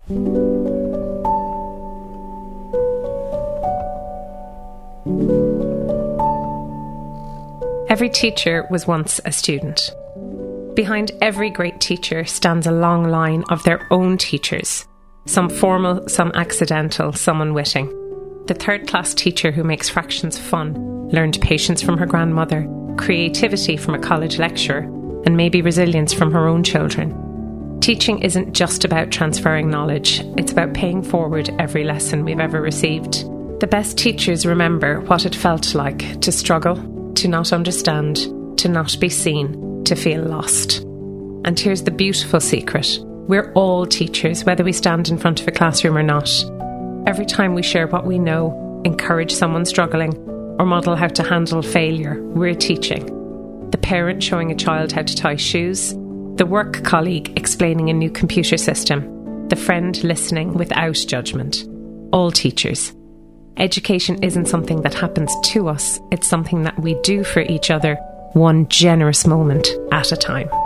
Every teacher was once a student. Behind every great teacher stands a long line of their own teachers, some formal, some accidental, some unwitting. The third-class teacher who makes fractions fun learned patience from her grandmother, creativity from a college lecturer, and maybe resilience from her own children. Teaching isn't just about transferring knowledge, it's about paying forward every lesson we've ever received. The best teachers remember what it felt like to struggle, to not understand, to not be seen, to feel lost. And here's the beautiful secret. We're all teachers, whether we stand in front of a classroom or not. Every time we share what we know, encourage someone struggling, or model how to handle failure, we're teaching. The parent showing a child how to tie shoes, the work colleague explaining a new computer system, the friend listening without judgment. All teachers. Education isn't something that happens to us, it's something that we do for each other, one generous moment at a time.